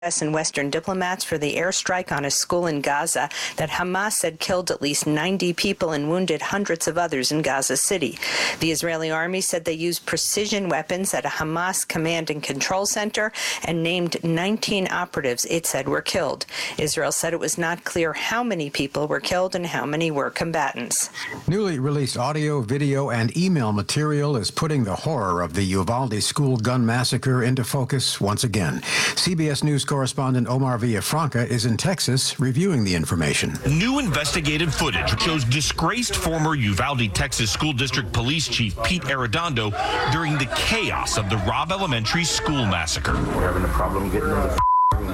U.S. and Western diplomats for the airstrike on a school in Gaza that Hamas had killed at least 90 people and wounded hundreds of others in Gaza City. The Israeli army said they used precision weapons at a Hamas command and control center and named 19 operatives it said were killed. Israel said it was not clear how many people were killed and how many were combatants. Newly released audio, video, and email material is putting the horror of the Uvalde school gun massacre into focus once again. CBS News correspondent Omar Villafranca is in Texas reviewing the information. New investigative footage shows disgraced former Uvalde, Texas School District Police Chief Pete Arredondo during the chaos of the Robb Elementary School massacre. We're having a problem getting in the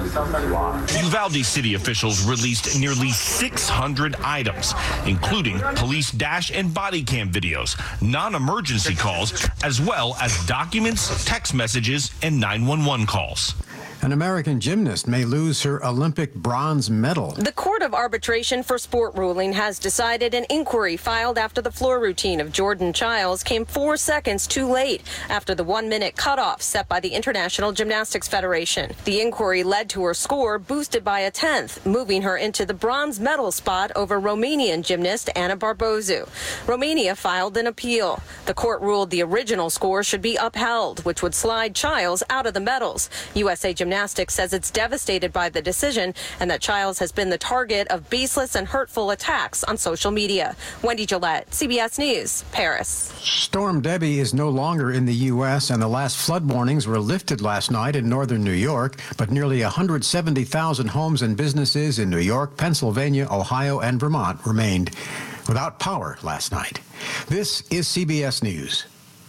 Uvalde city officials released nearly 600 items, including police dash and body cam videos, non-emergency calls, as well as documents, text messages, and 911 calls. An American gymnast may lose her Olympic bronze medal. The Court of Arbitration for Sport ruling has decided an inquiry filed after the floor routine of Jordan Chiles came 4 seconds too late after the 1-minute cutoff set by the International Gymnastics Federation. The inquiry led to her score boosted by a 10th, moving her into the bronze medal spot over Romanian gymnast Ana Barbozu. Romania filed an appeal. The court ruled the original score should be upheld, which would slide Chiles out of the medals. USA Gymnastics says it's devastated by the decision and that Chiles has been the target of baseless and hurtful attacks on social media. Wendy Gillette, CBS News, Paris. Storm Debbie is no longer in the U.S., and the last flood warnings were lifted last night in northern New York, but nearly 170,000 homes and businesses in New York, Pennsylvania, Ohio, and Vermont remained without power last night. This is CBS News.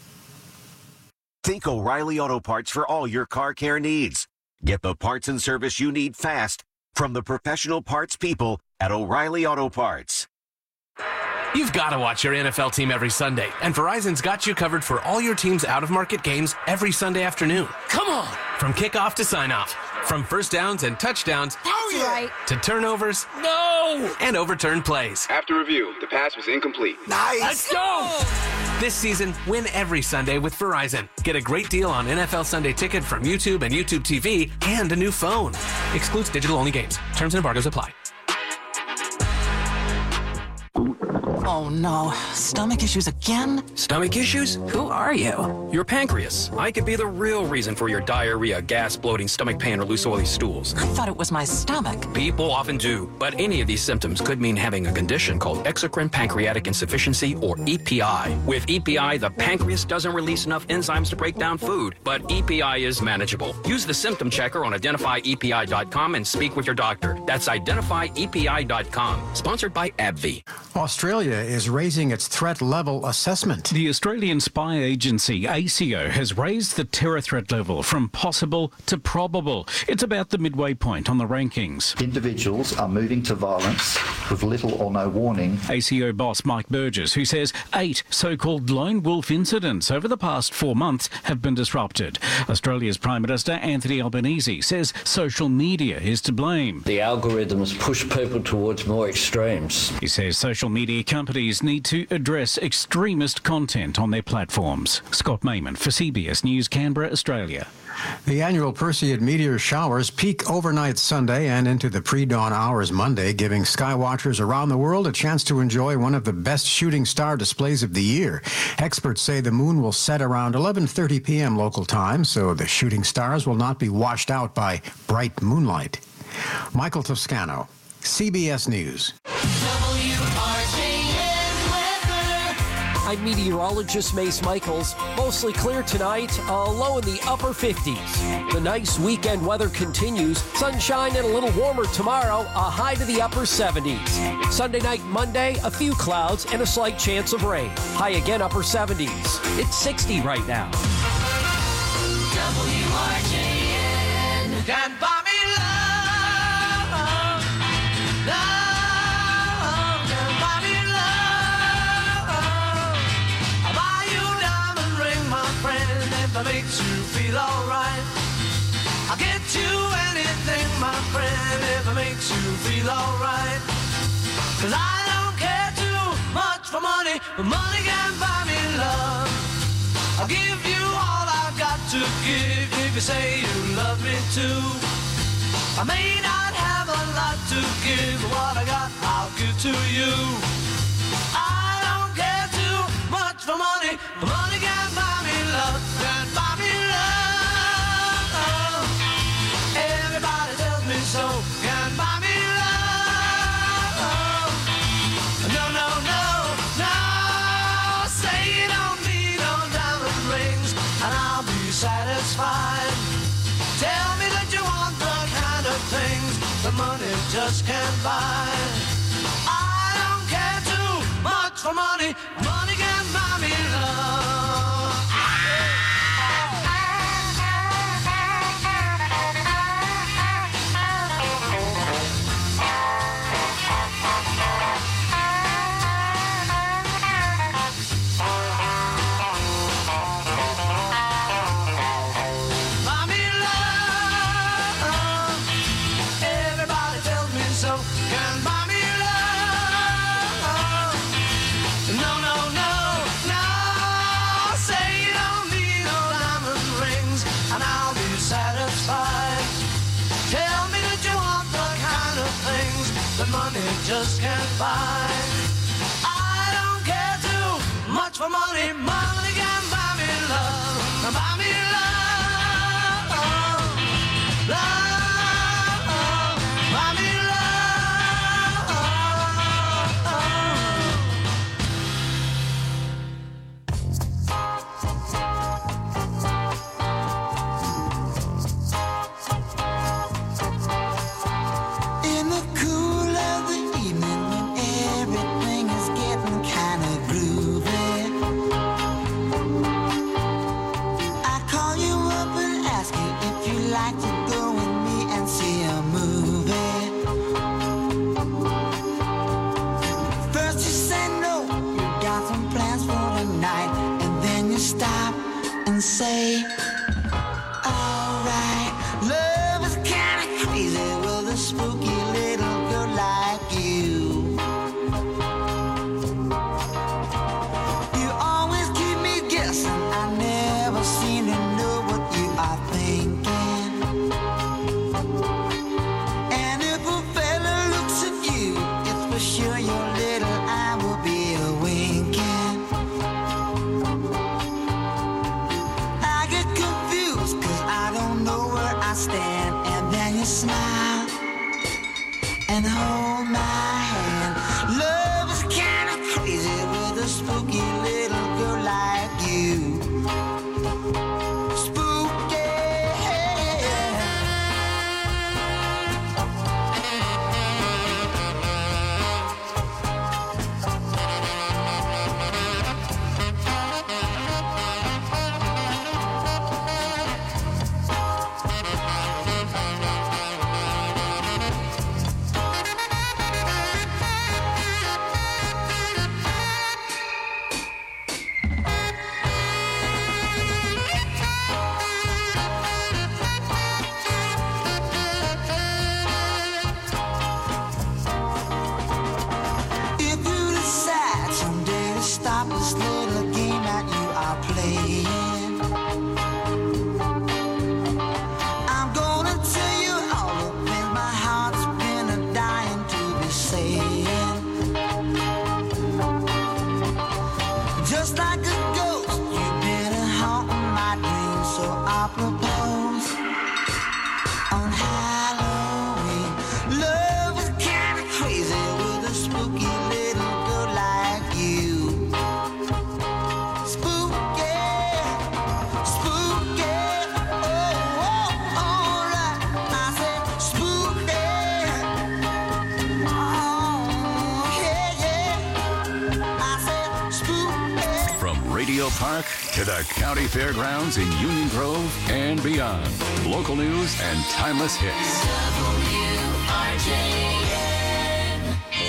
Think O'Reilly Auto Parts for all your car care needs. Get the parts and service you need fast from the professional parts people at O'Reilly Auto Parts. You've got to watch your NFL team every Sunday, and Verizon's got you covered for all your team's out-of-market games every Sunday afternoon. Come on! From kickoff to sign-off, from first downs and touchdowns right. to turnovers, no, and overturned plays. After review, the pass was incomplete. Nice! Let's go! This season, win every Sunday with Verizon. Get a great deal on NFL Sunday Ticket from YouTube and YouTube TV and a new phone. Excludes digital-only games. Terms and embargoes apply. Oh no, stomach issues again? Stomach issues? Who are you? Your pancreas. I could be the real reason for your diarrhea, gas, bloating, stomach pain, or loose oily stools. I thought it was my stomach. People often do, but any of these symptoms could mean having a condition called exocrine pancreatic insufficiency, or EPI. With EPI, the pancreas doesn't release enough enzymes to break down food, but EPI is manageable. Use the symptom checker on identifyepi.com and speak with your doctor. That's identifyepi.com. Sponsored by AbbVie. Australia is raising its threat level assessment. The Australian spy agency ASIO has raised the terror threat level from possible to probable. It's about the midway point on the rankings. Individuals are moving to violence with little or no warning. ASIO boss Mike Burgess, who says 8 so-called lone wolf incidents over the past 4 months have been disrupted. Australia's Prime Minister Anthony Albanese says social media is to blame. The algorithms push people towards more extremes. He says social media companies need to address extremist content on their platforms. Scott Mayman for CBS News, Canberra, Australia. The annual Perseid meteor showers peak overnight Sunday and into the pre-dawn hours Monday, giving skywatchers around the world a chance to enjoy one of the best shooting star displays of the year. Experts say the moon will set around 11:30 p.m. local time, so the shooting stars will not be washed out by bright moonlight. Michael Toscano, CBS News. I'm meteorologist Mace Michaels. Mostly clear tonight, a low in the upper 50s. The nice weekend weather continues. Sunshine and a little warmer tomorrow, a high to the upper 70s. Sunday night, Monday, a few clouds and a slight chance of rain. High again, upper 70s. It's 60 right now. WRJN. Can't buy me love. Love. That makes you feel alright. I'll get you anything, my friend, if it makes you feel alright. 'Cause I don't care too much for money, but money can't buy me love. I'll give you all I've got to give if you say you love me too. I may not have a lot to give, but what I got, I'll give to you. I don't care too much for money. Money can't buy me love, can't buy me love. Everybody tells me so, can't buy me love. No, no, no, no. Say you don't need no diamond rings, and I'll be satisfied. Tell me that you want the kind of things that money just can't buy. I don't care too much for money. Money can't buy me love. Buy me love. Everybody tells me so. Can't buy me love. No, no, no, no. Say you don't need no diamond rings, and I'll be satisfied. Tell me that you want the kind of things that money just can't buy. I don't care too much for money. Money can buy me love. Buy me love. Love. Buy me In the cool of the evening when everything is getting kind of groovy, I call you up and ask you if you'd like to go with me and see a movie. First you say no, you got some plans for the night, and then you stop and say, alright, love is kinda crazy with a spooky little girl like you. You always keep me guessing, I never seem to know what you are thinking. And if a fella looks at you, it's for sure your little eye will be a-winking. I get confused 'cause I don't know where I stand, and then you smile and hold my hand. Love is kinda crazy with a spooky little girl like you. Spooky. If you decide someday to stop this little game that you are playing, I'm gonna tell you all the things my heart's been dying to be saying. Just like a ghost, you've been haunting my dreams, so I propose on Halloween. Love is kinda crazy with a spooky little girl like you. Spooky, spooky, oh, oh, alright. I said spooky, oh, yeah, yeah. I said spooky. From Radio Park to the County Fairgrounds in Union Grove and beyond. Local news and timeless hits. WRJN.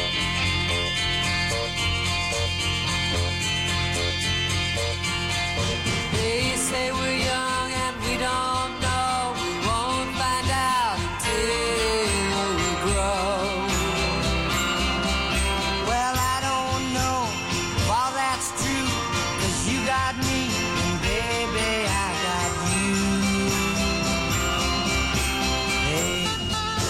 They say we're young and we don't know. We won't find out until we grow. Well, I don't know if all that's true, 'cause you got me, and baby, I got you. Hey,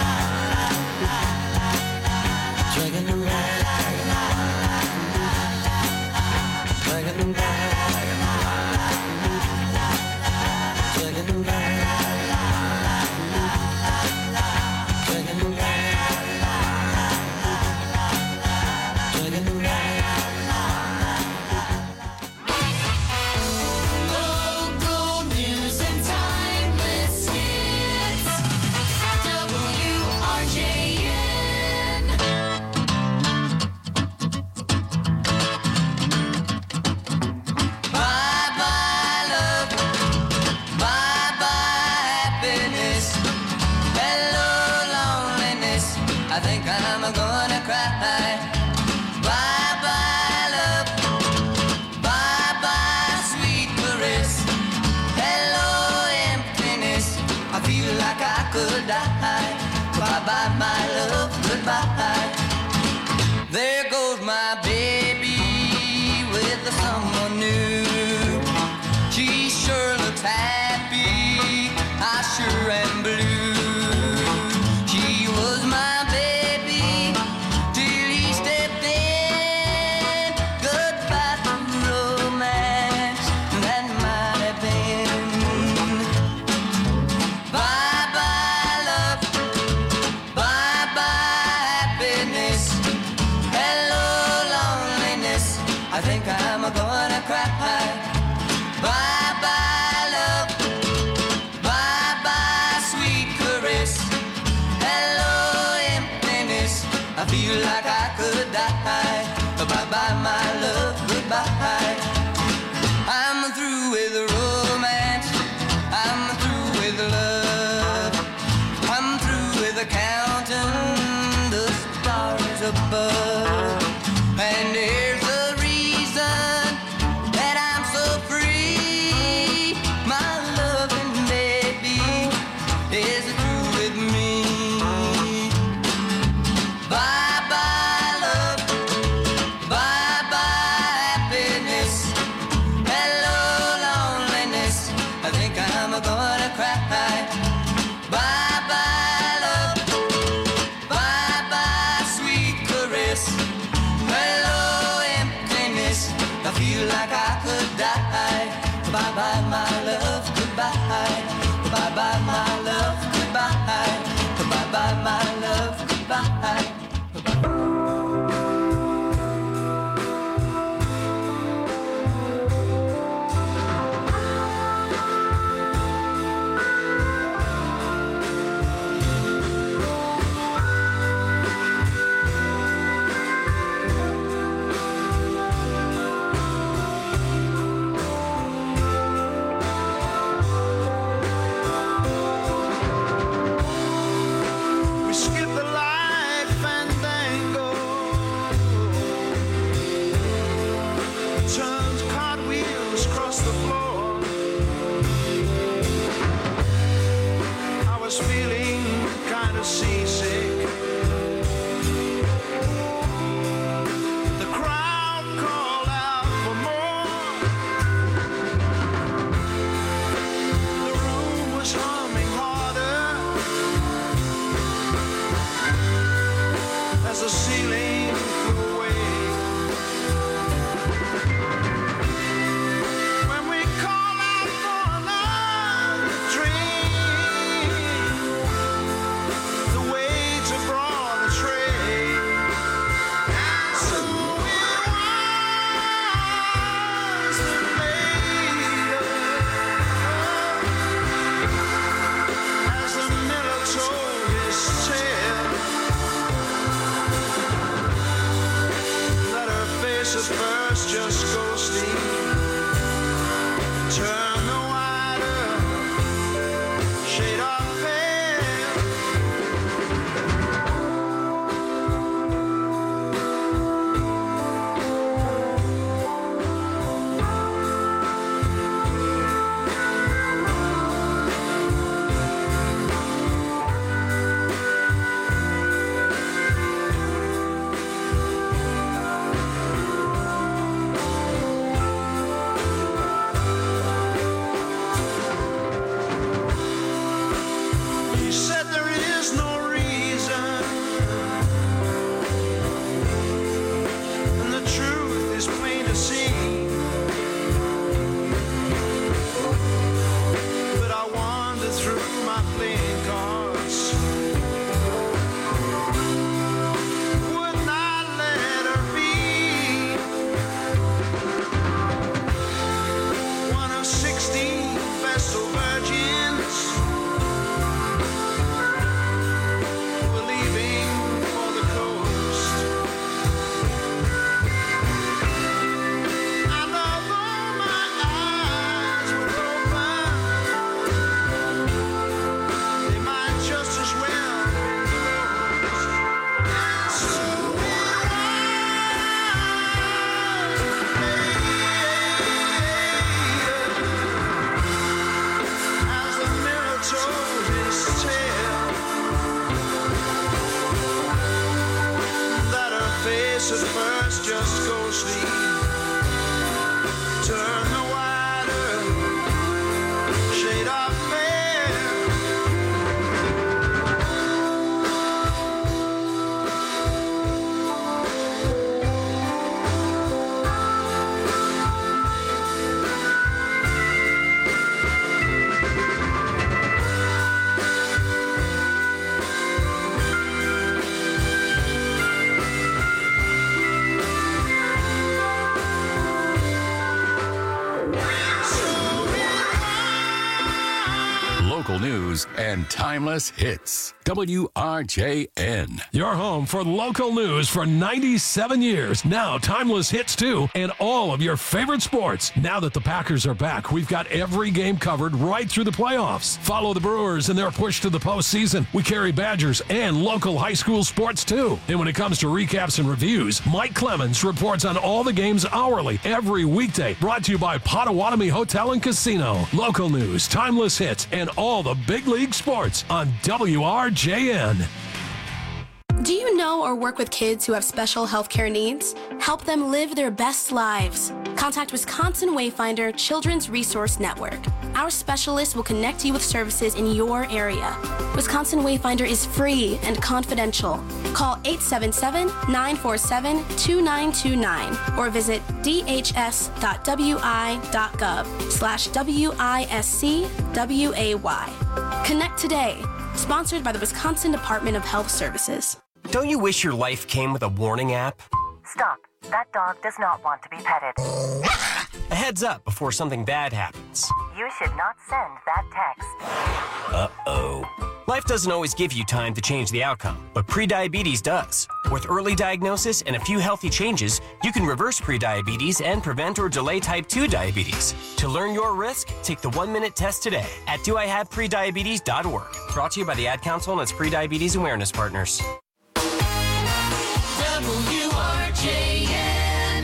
Dragging them back. Dragging them back. Dragging them back. Dragging them back. Dragging them back. Local news and time. cry. Bye-bye, love. Bye-bye, sweet caress. Hello, emptiness. I feel like I could die. Bye-bye, my love. Goodbye. I'm through with romance. I'm through with love. I'm through with counting the stars above. And here's the reason that I'm so free. My loving baby is through with me. Bye-bye, love. Bye-bye, happiness. Hello, loneliness. I think I'm gonna cry. Bye-bye, love. Bye-bye, sweet caress. Hello, emptiness. I feel like I could die. Bye-bye, my love. Goodbye. Bye-bye, my love. Goodbye. Bye-bye, my love. Goodbye. We skip the life fandango, turned cartwheels across the floor. I was feeling kind of seasick. The crowd called out for more. The room was humming harder as the ceiling flew away. When we call out for another drink, the waits have brought a tray. And so it was that made us, as the miller told his tale, that her face at first just ghostly turned the whiter shade of pale. He said there is no reason, and the truth is plain to see. But I wandered through my playing cards, would not let her be one of 16 vestal virgins were leaving for the coast. And although my eyes were open, they might just as well be closed. And so it was news and timeless hits. WRJN. Your home for local news for 97 years. Now timeless hits too, and all of your favorite sports. Now that the Packers are back, we've got every game covered right through the playoffs. Follow the Brewers in their push to the postseason. We carry Badgers and local high school sports too. And when it comes to recaps and reviews, Mike Clemens reports on all the games hourly every weekday. Brought to you by Potawatomi Hotel and Casino. Local news, timeless hits, and all the big league sports on WRJN. Do you know or work with kids who have special healthcare needs? Help them live their best lives. Contact Wisconsin Wayfinder Children's Resource Network. Our specialists will connect you with services in your area. Wisconsin Wayfinder is free and confidential. Call 877-947-2929 or visit dhs.wi.gov/WISCWAY. Connect today. Sponsored by the Wisconsin Department of Health Services. Don't you wish your life came with a warning app? Stop. That dog does not want to be petted. A heads up before something bad happens. You should not send that text. Uh-oh. Life doesn't always give you time to change the outcome, but prediabetes does. With early diagnosis and a few healthy changes, you can reverse prediabetes and prevent or delay type 2 diabetes. To learn your risk, take the 1-minute test today at doihaveprediabetes.org. Brought to you by the Ad Council and its prediabetes awareness partners. WRJN.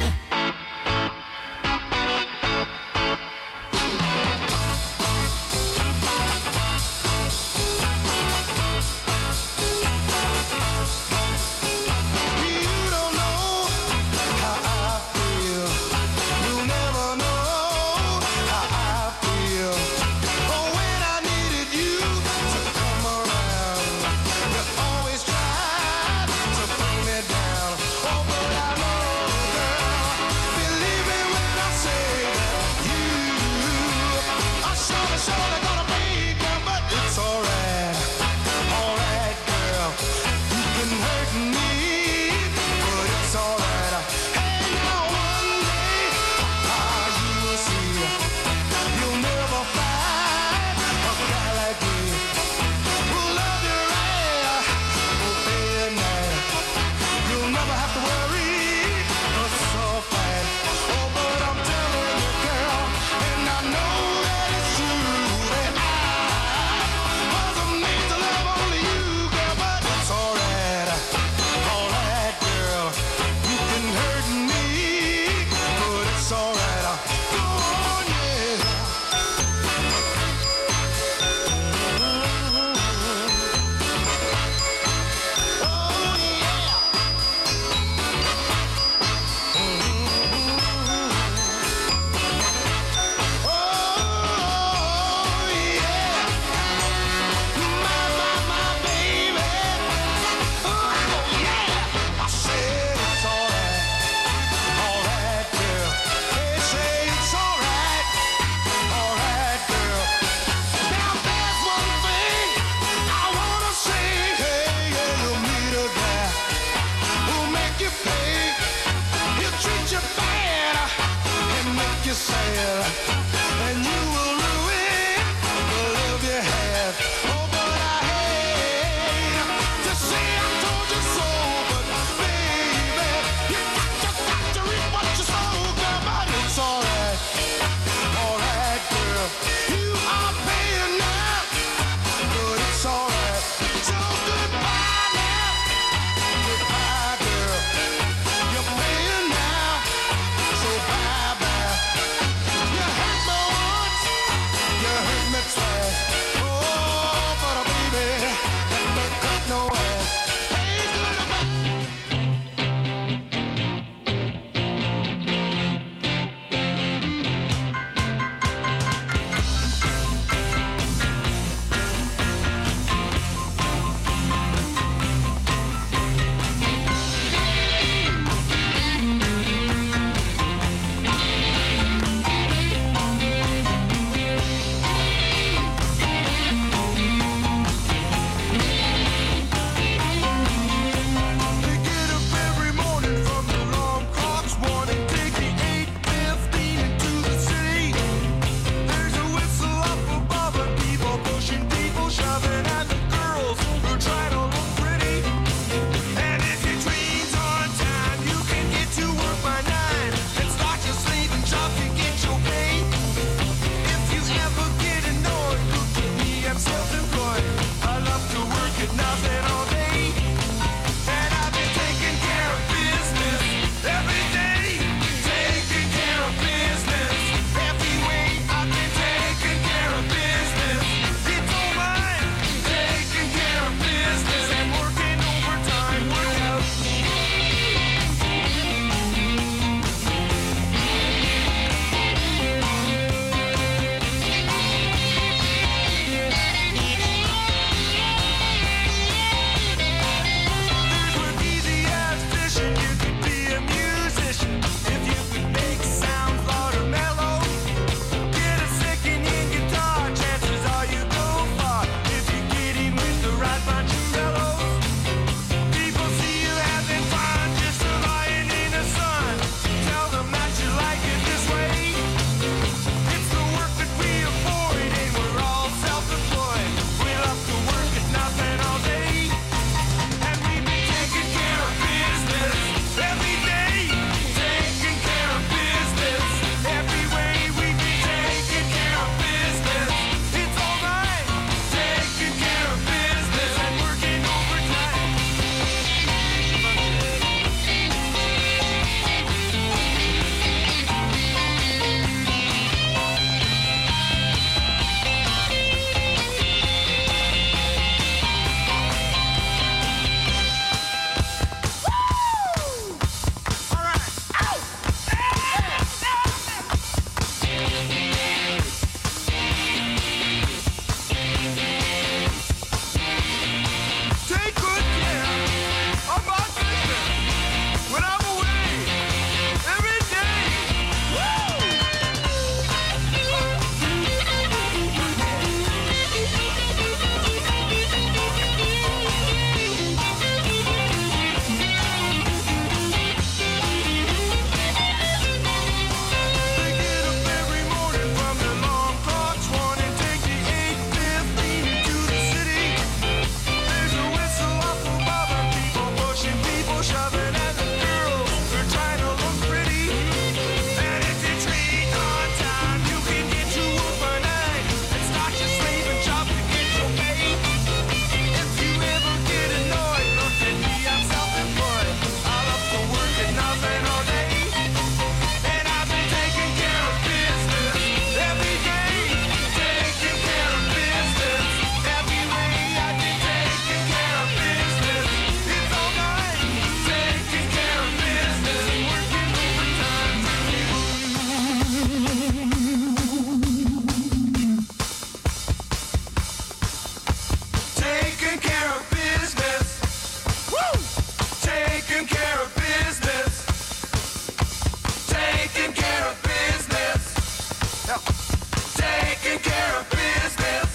care of business.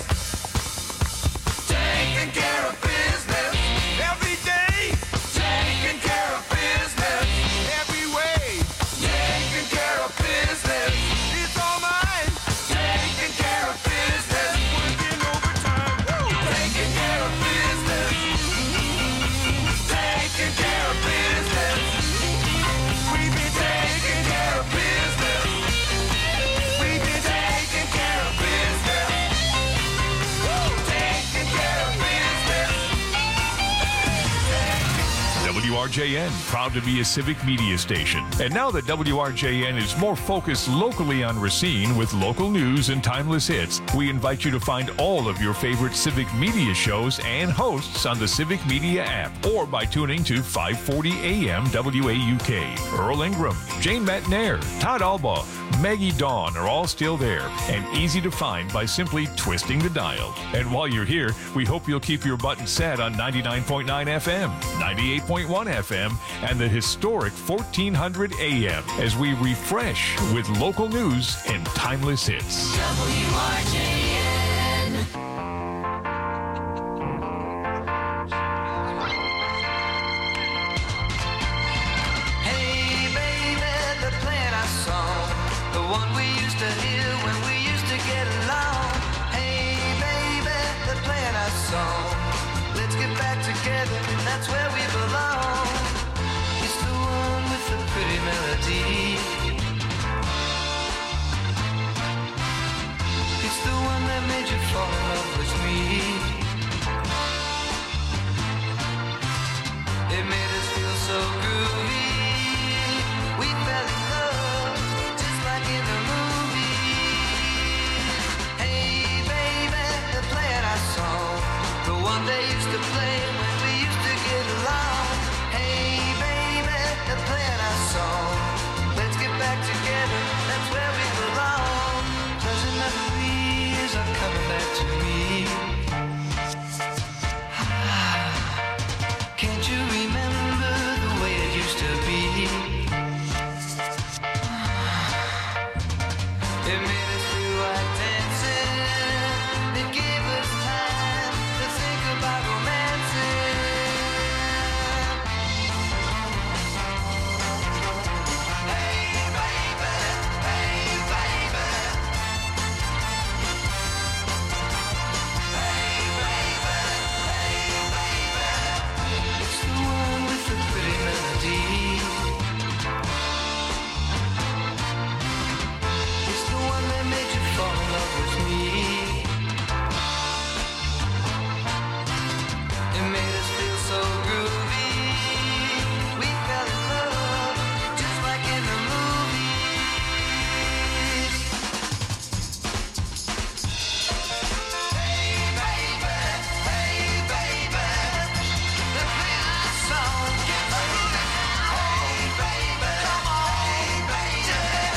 Taking care of business. Every day. Taking care of business. Every way. Taking care of business. It's all mine. Taking care of business. Working overtime. Woo! Taking care of business. Taking care of business. We've been taking care of business. We've been taking care of business. Woo! Taking care of business. WRJN, proud to be a civic media station. And now that WRJN is more focused locally on Racine with local news and timeless hits, we invite you to find all of your favorite civic media shows and hosts on the Civic Media app or by tuning to 540 AM WAUK. Earl Ingram, Jane Matnair, Todd Albaugh, Maggie Dawn are all still there and easy to find by simply twisting the dial. And while you're here, we hope you'll keep your button set on 99.9 FM, 98.1 FM, and the historic 1400 AM as we refresh with local news and timeless hits. WRJN. Hey, baby, the plan I saw, the one we used to hear when we used to get along. Hey, baby, the plan I saw, let's get back together, that's where we belong. It's the one with the pretty melody. It's the one that made you fall in love with me. It made us feel so groovy. We fell in love just like in the movies. Hey, baby, the plan I saw, the one they used to play when we used to get along. Hey, baby, the plan I saw, let's get back together, that's where we belong. Pleasant memories are coming back to me. Can't you remember the way it used to be? It made us feel like dancing. It gave us time to think about romancing. Hey, baby, hey, baby. Hey, baby, hey, baby. It's the one with the pretty melody. It's the one that made you fall in love with me. It made us feel so groovy. We fell in love just like in the movies. Hey, baby, hey, baby. The plan I saw gets moving. Hey, baby, come on, baby.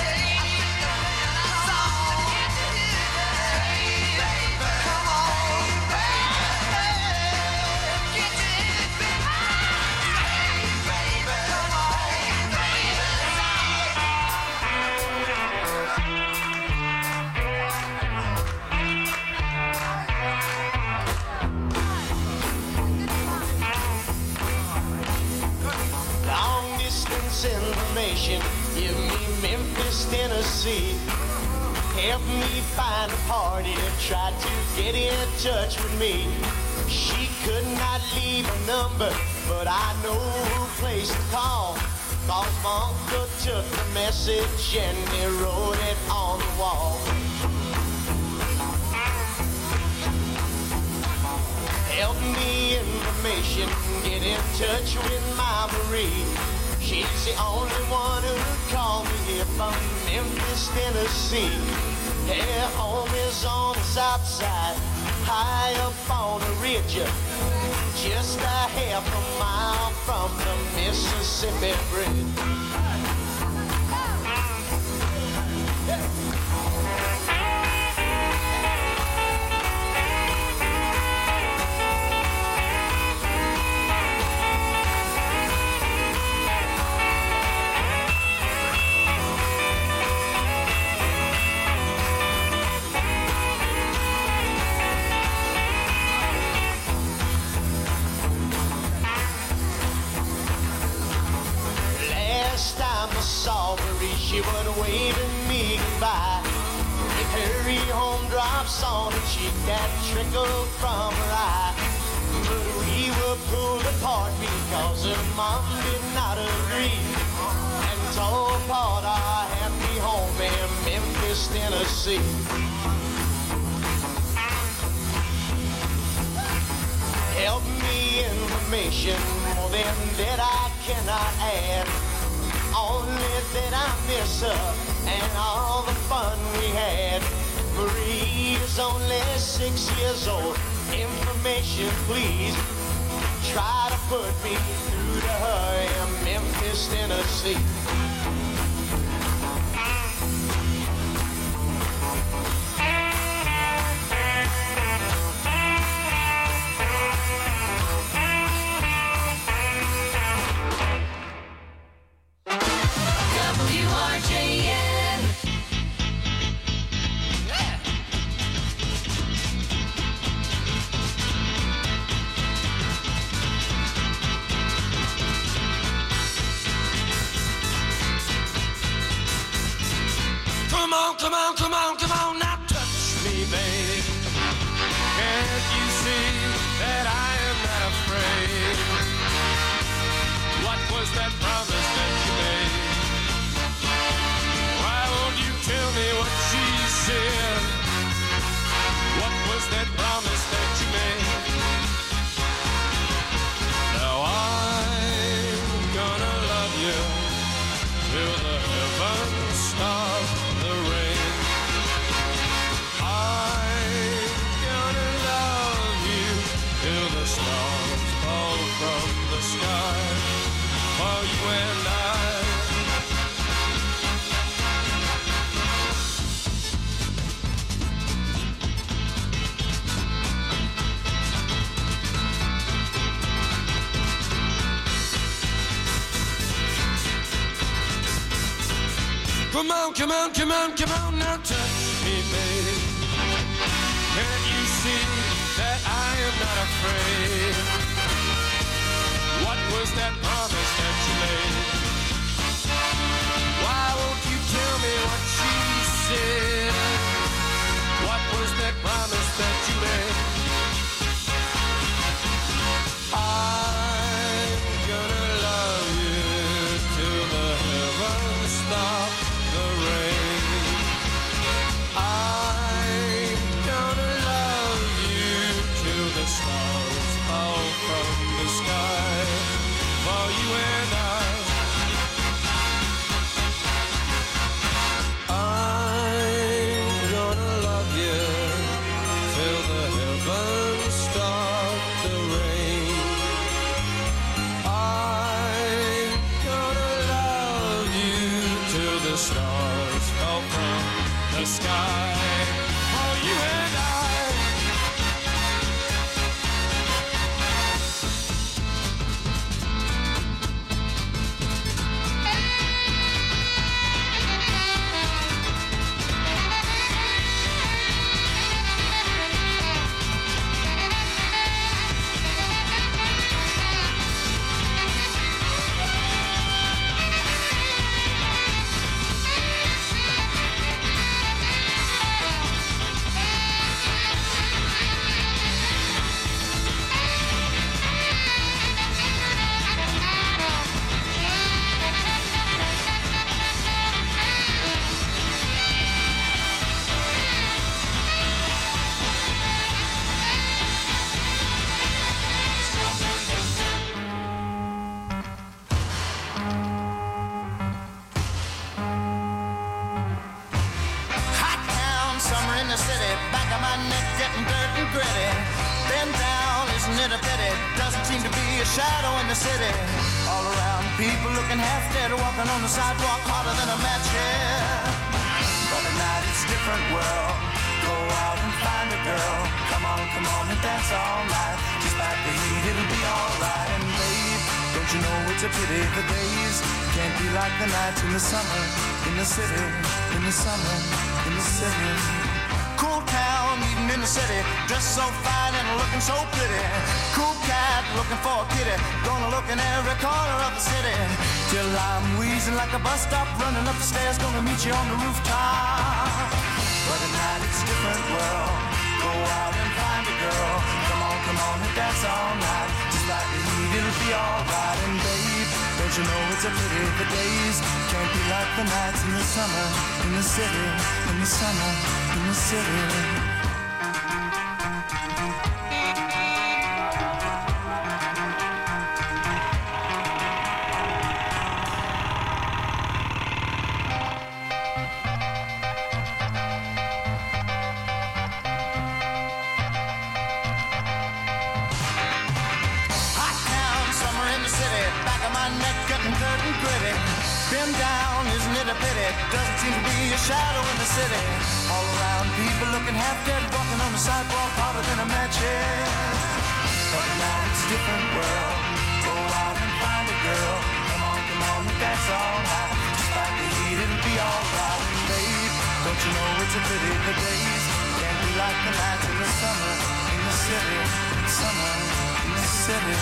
Long distance information, give me Memphis, Tennessee. Help me find a party that tried to get in touch with me. She could not leave a number, but I know who place to call. Cause my uncle took the message and he wrote it on the wall. Help me information, get in touch with my Marie. She's the only one who called me here from Memphis, Tennessee. Her home is on the south side, high up on a ridge, just a half a mile from the Mississippi Bridge. she would wave at me goodbye. If hurry home drops on her cheek, that trickled from her eye. But we were pulled apart because her mom did not agree, and tore apart our happy home in Memphis, Tennessee. Help me information, more than that I cannot add. Only that I miss her and all the fun we had. Marie is only 6 years old. Information, please. Try to put me through to her in Memphis, Tennessee. WRJN. Come on, come on, come on, come on, now touch me, babe. Can't you see that I am not afraid? What was that promise that you made? Why won't you tell me what she said? What was that promise that you made? Now I'm gonna love you till the heavens stop the rain. I'm gonna love you till the stars fall from the sky. For you and I. Come on, come on, come on, come on, now touch me, babe. Can't you see that I am not afraid? What was that promise that you made? Why won't you tell me what she said? What was that promise that you made? I'm gonna love you till the heavens stop the rain. I'm gonna love you till the stars fall from the sky. For you and I'm gonna love you till the heavens stop the rain. I'm gonna love you till the stars fall from the sky. For you and shadow in the city. All around, people looking half dead, walking on the sidewalk harder than a match, yeah. But at night it's a different world. Go out and find a girl. Come on and dance all night. Despite the heat, it'll be alright. And babe, don't you know it's a pity the days can't be like the nights in the summer, in the city, in the summer, in the city. Cool town, even in the city, dressed so fine and looking so pretty. Cool cat, looking for a kitty, gonna look in every corner of the city. Till I'm wheezing like a bus stop, running up the stairs, gonna meet you on the rooftop. But at night it's a different world. Go out and find a girl. Come on and dance all night. Just like the heat, it'll be alright. And babe, don't you know it's a pity the days can't be like the nights in the summer, in the city, in the summer, in the city. Been down, isn't it a pity? Doesn't seem to be a shadow in the city. All around, people looking half dead, walking on the sidewalk harder than a match head. But now it's a different world. Go out and find a girl. Come on and dance all night. Just like the heat, it'll be alright. And babe, don't you know it's a pity the days can't be like the nights in the summer in the city, summer in the city.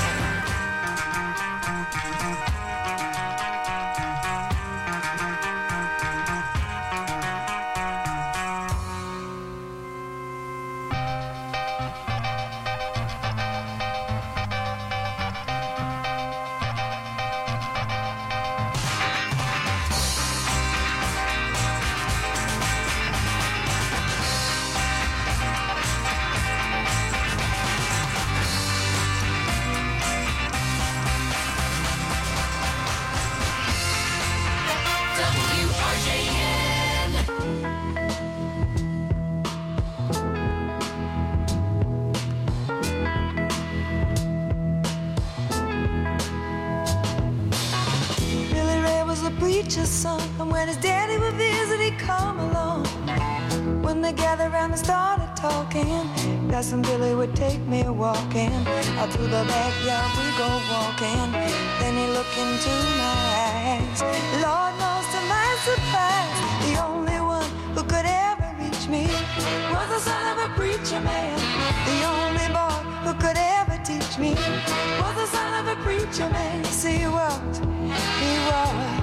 Preacher's son, and when his daddy would visit, he'd come along. When they gathered around and started talking, that's when Billy would take me walking. Out to the backyard we go walking. Then he looked into my eyes. Lord knows to my surprise, the only one who could ever reach me was the son of a preacher man. The only boy who could ever teach me was the son of a preacher man. Yes, he was. He was.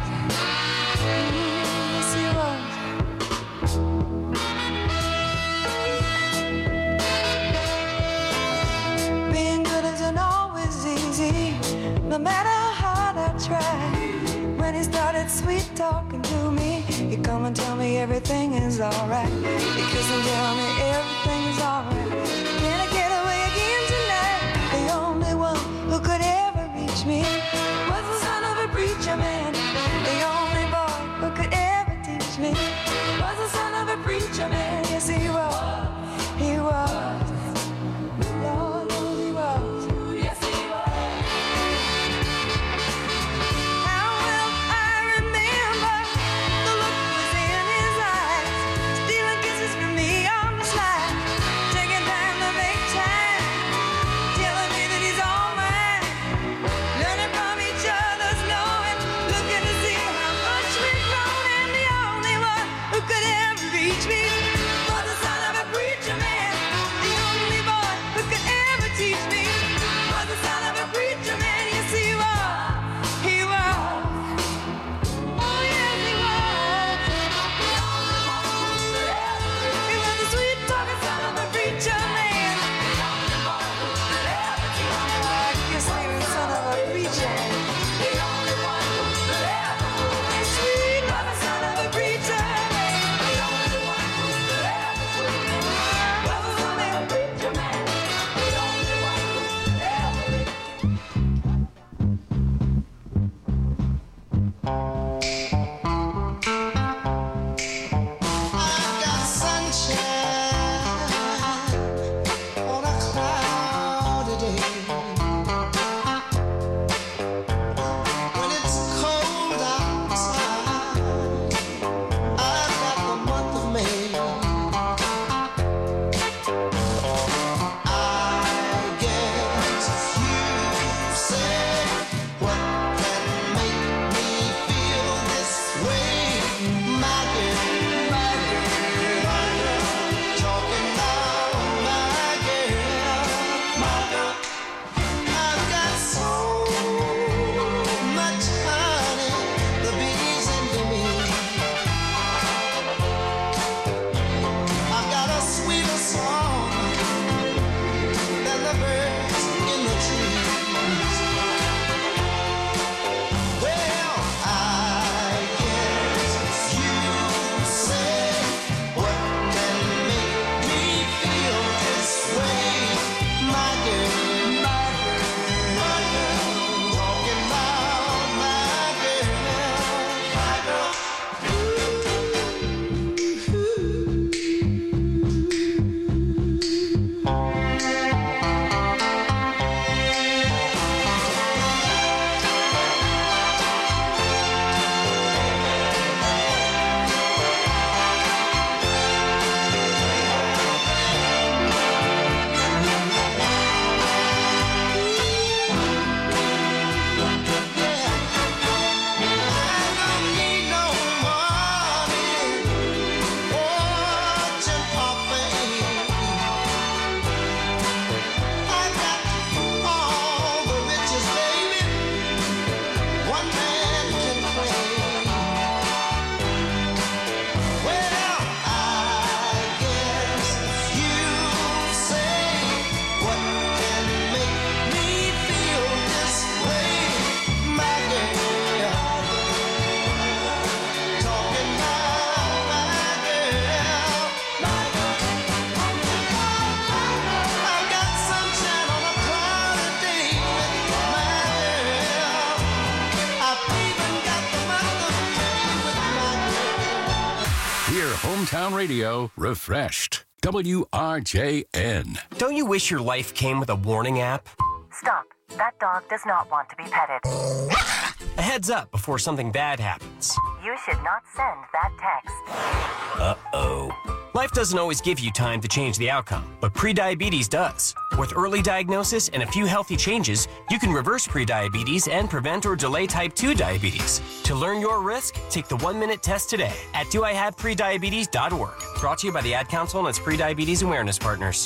Yes, he was. Being good isn't always easy, no matter how hard I try. When he started sweet talking to me, he'd come and tell me everything is alright. He'd kiss and tell me everything is alright. Can I get away again tonight? The only one who could ever reach me was the son of a preacher man. The only boy who could ever teach me was the son of a preacher man. Yes, he was. He was. Lord knows he was. Yes, he was. How well I remember the look was in his eyes, stealing kisses from me radio refreshed. WRJN. Don't you wish your life came with a warning app? Stop. That dog does not want to be petted. A heads up before something bad happens. You should not send that text. Uh-oh. Life doesn't always give you time to change the outcome, but prediabetes does. With early diagnosis and a few healthy changes, you can reverse prediabetes and prevent or delay type 2 diabetes. To learn your risk, take the 1-minute test today at doihaveprediabetes.org. Brought to you by the Ad Council and its prediabetes awareness partners.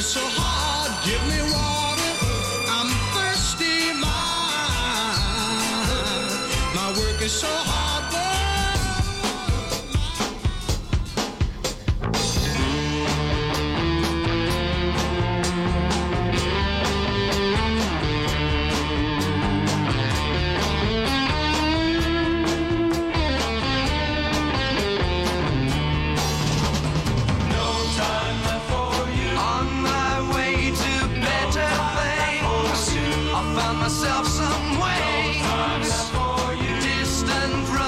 is so hard, give me water. I'm thirsty, my work is so hard. Myself some ways, distant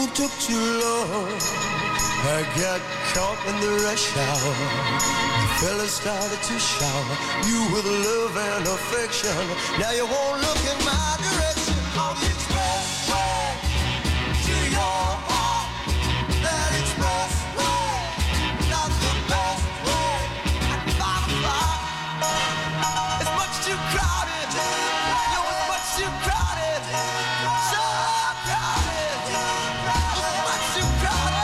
took too long. I got caught in the rush hour. The fellas started to shower you with love and affection. Now you won't look in my direction on the expressway to your heart. That expressway, not the best way. At 5 o'clock, it's much too crowded. Yo, it's much too crowded. So crowded. It's much too crowded.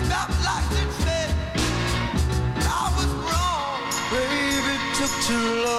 Too long.